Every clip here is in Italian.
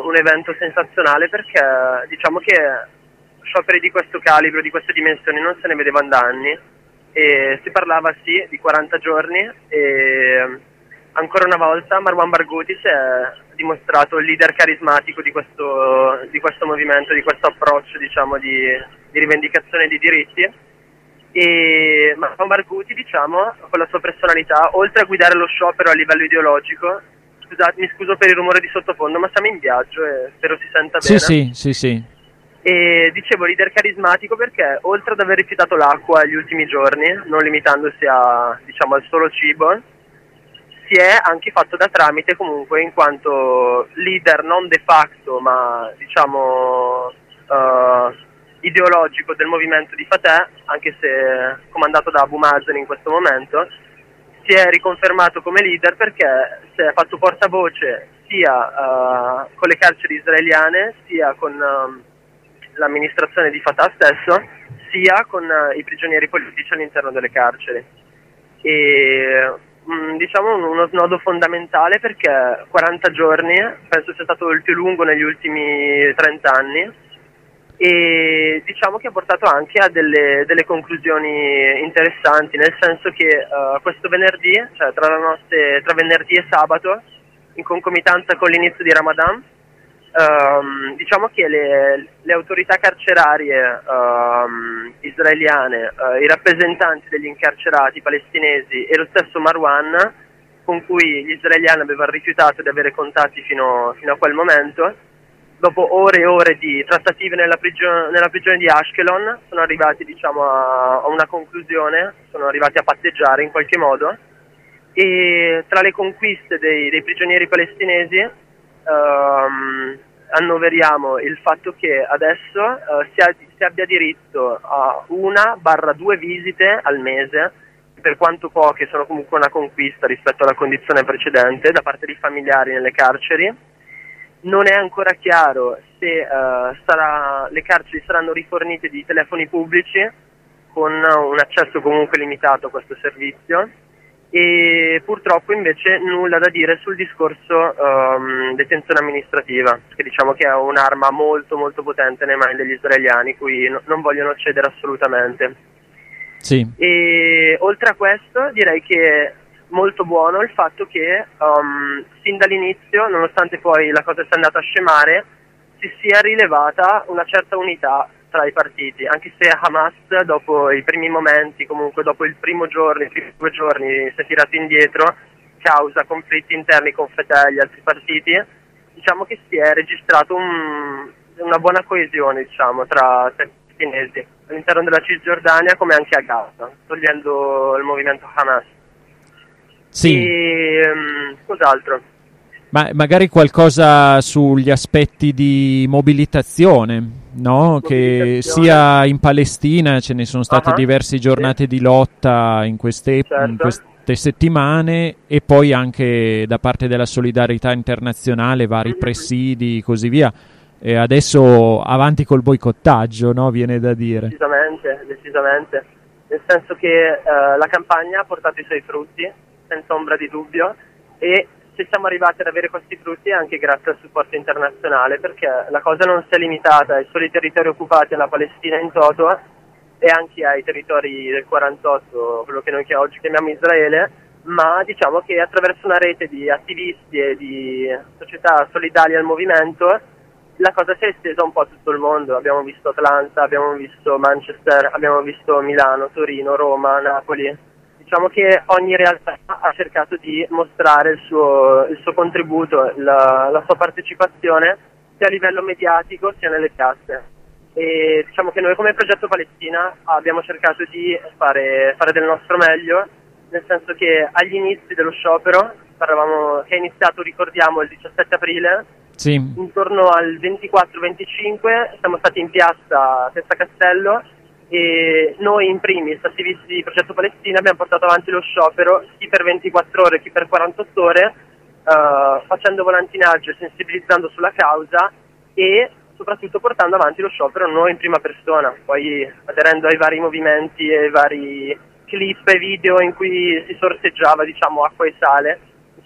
un evento sensazionale perché diciamo che scioperi di questo calibro, di queste dimensioni non se ne vedevano da anni, e si parlava sì di 40 giorni e ancora una volta Marwan Barghouti si è dimostrato il leader carismatico di questo movimento, di questo approccio diciamo di rivendicazione di diritti. E Marwan Barghouti, diciamo, con la sua personalità, oltre a guidare lo sciopero a livello ideologico, scusate, mi scuso per il rumore di sottofondo, ma siamo in viaggio e spero si senta bene. Sì. E dicevo leader carismatico perché oltre ad aver rifiutato l'acqua gli ultimi giorni, non limitandosi a, diciamo, al solo cibo, si è anche fatto da tramite comunque in quanto leader non de facto ma diciamo ideologico del movimento di Fatah, anche se comandato da Abu Mazen in questo momento. Si è riconfermato come leader perché si è fatto portavoce sia con le carceri israeliane, sia con l'amministrazione di Fatah stesso, sia con i prigionieri politici all'interno delle carceri. E diciamo uno snodo fondamentale perché 40 giorni penso sia stato il più lungo negli ultimi 30 anni e diciamo che ha portato anche a delle conclusioni interessanti, nel senso che questo venerdì, cioè tra venerdì e sabato, in concomitanza con l'inizio di Ramadan, diciamo che le autorità carcerarie israeliane, i rappresentanti degli incarcerati palestinesi e lo stesso Marwan, con cui gli israeliani avevano rifiutato di avere contatti fino a quel momento, dopo ore e ore di trattative nella prigione di Ashkelon, sono arrivati diciamo a una conclusione, sono arrivati a patteggiare in qualche modo, e tra le conquiste dei prigionieri palestinesi annoveriamo il fatto che adesso si abbia diritto a 1-2 visite al mese, per quanto poche sono comunque una conquista rispetto alla condizione precedente, da parte dei familiari nelle carceri. Non è ancora chiaro se le carceri saranno rifornite di telefoni pubblici con un accesso comunque limitato a questo servizio, e purtroppo invece nulla da dire sul discorso detenzione amministrativa, che diciamo che è un'arma molto molto potente nei mani degli israeliani, cui non vogliono cedere assolutamente. Sì. E oltre a questo direi che molto buono il fatto che sin dall'inizio, nonostante poi la cosa sia andata a scemare, si sia rilevata una certa unità tra i partiti, anche se Hamas dopo i primi momenti, comunque dopo il primo giorno, i primi 2 giorni, si è tirato indietro causa conflitti interni con Fatah e gli altri partiti. Diciamo che si è registrato una buona coesione, diciamo, tra i palestinesi all'interno della Cisgiordania come anche a Gaza, togliendo il movimento Hamas. Sì. E cos'altro? Ma magari qualcosa sugli aspetti di mobilitazione, no? Che sia in Palestina ce ne sono state diverse giornate di lotta in queste settimane, e poi anche da parte della solidarietà internazionale, vari presidi, così via. E adesso avanti col boicottaggio, no? Viene da dire. Decisamente. Nel senso che la campagna ha portato i suoi frutti, senza ombra di dubbio, e se siamo arrivati ad avere questi frutti è anche grazie al supporto internazionale, perché la cosa non si è limitata ai soli territori occupati alla Palestina in toto e anche ai territori del 48, quello che noi oggi chiamiamo Israele, ma diciamo che attraverso una rete di attivisti e di società solidali al movimento la cosa si è estesa un po' a tutto il mondo. Abbiamo visto Atlanta, abbiamo visto Manchester, abbiamo visto Milano, Torino, Roma, Napoli. Diciamo che ogni realtà ha cercato di mostrare il suo contributo, la sua partecipazione, sia a livello mediatico sia nelle piazze. E diciamo che noi come Progetto Palestina abbiamo cercato di fare del nostro meglio, nel senso che agli inizi dello sciopero, che è iniziato, ricordiamo, il 17 aprile, sì, intorno al 24-25 siamo stati in piazza a Testa Castello, e noi in primis, attivisti di Progetto Palestina, abbiamo portato avanti lo sciopero chi per 24 ore, chi per 48 ore, facendo volantinaggio e sensibilizzando sulla causa, e soprattutto portando avanti lo sciopero noi in prima persona, poi aderendo ai vari movimenti e ai vari clip e video in cui si sorseggiava, diciamo, acqua e sale,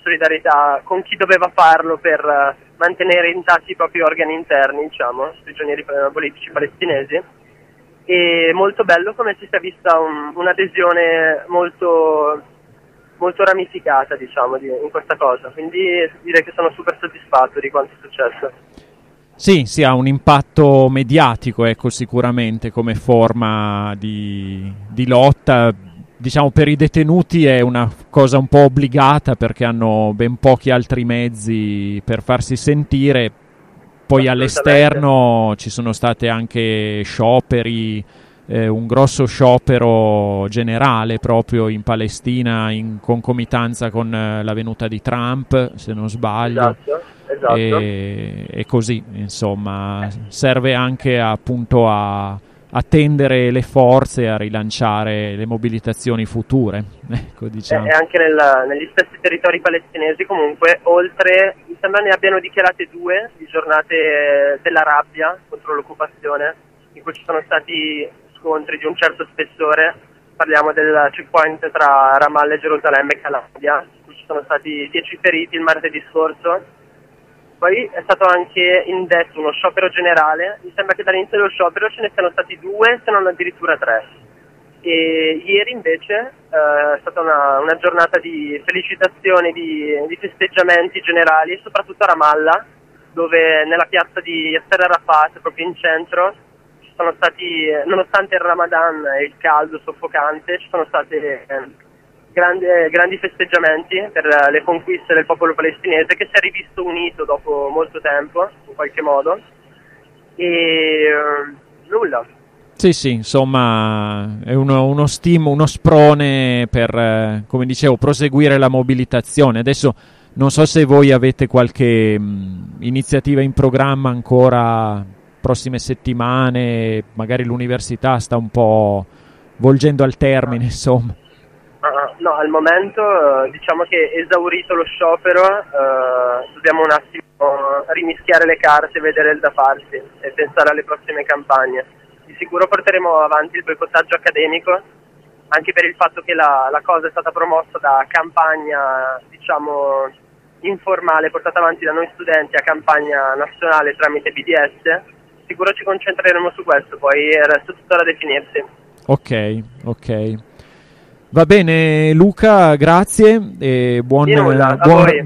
solidarietà con chi doveva farlo per mantenere intatti i propri organi interni, diciamo, prigionieri politici palestinesi. E molto bello come si sia vista un'adesione molto, molto ramificata, diciamo, in questa cosa. Quindi direi che sono super soddisfatto di quanto è successo. Sì, sì, ha un impatto mediatico, ecco, sicuramente come forma di lotta. Diciamo, per i detenuti è una cosa un po' obbligata perché hanno ben pochi altri mezzi per farsi sentire. Poi all'esterno ci sono state anche scioperi, un grosso sciopero generale proprio in Palestina in concomitanza con la venuta di Trump, se non sbaglio. Esatto. E così, insomma, serve anche appunto a tendere le forze, a rilanciare le mobilitazioni future, ecco, diciamo. E anche negli stessi territori palestinesi comunque, oltre, mi sembra ne abbiano dichiarate 2 di giornate della rabbia contro l'occupazione, in cui ci sono stati scontri di un certo spessore. Parliamo del checkpoint tra Ramallah e Gerusalemme e Calabria, in cui ci sono stati 10 feriti il martedì scorso. Poi è stato anche indetto uno sciopero generale, mi sembra che dall'inizio dello sciopero ce ne siano stati 2, se non addirittura 3. E ieri invece è stata una giornata di felicitazioni, di festeggiamenti generali, soprattutto a Ramallah, dove nella piazza di Yasser Arafat, proprio in centro, ci sono stati, nonostante il Ramadan e il caldo soffocante, ci sono state grandi festeggiamenti per le conquiste del popolo palestinese, che si è rivisto unito dopo molto tempo, in qualche modo, e nulla. Sì, insomma, è uno stimolo, uno sprone per, come dicevo, proseguire la mobilitazione. Adesso non so se voi avete qualche iniziativa in programma ancora, prossime settimane, magari l'università sta un po' volgendo al termine, insomma. No, al momento diciamo che esaurito lo sciopero dobbiamo un attimo rimischiare le carte, vedere il da farsi e pensare alle prossime campagne. Di sicuro porteremo avanti il boicottaggio accademico, anche per il fatto che la cosa è stata promossa da campagna, diciamo, informale, portata avanti da noi studenti a campagna nazionale tramite BDS. Sicuro ci concentreremo su questo, poi resta tutto da definirsi. Ok. Va bene Luca, grazie e buon